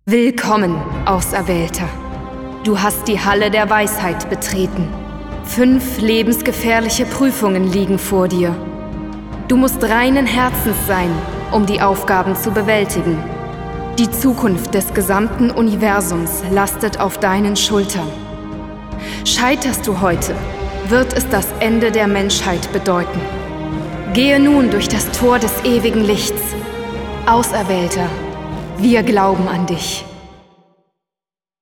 Willkommen, Auserwählter. Du hast die Halle der Weisheit betreten. 5 lebensgefährliche Prüfungen liegen vor dir. Du musst reinen Herzens sein, um die Aufgaben zu bewältigen. Die Zukunft des gesamten Universums lastet auf deinen Schultern. Scheiterst du heute, wird es das Ende der Menschheit bedeuten. Gehe nun durch das Tor des ewigen Lichts. Auserwählter, wir glauben an dich.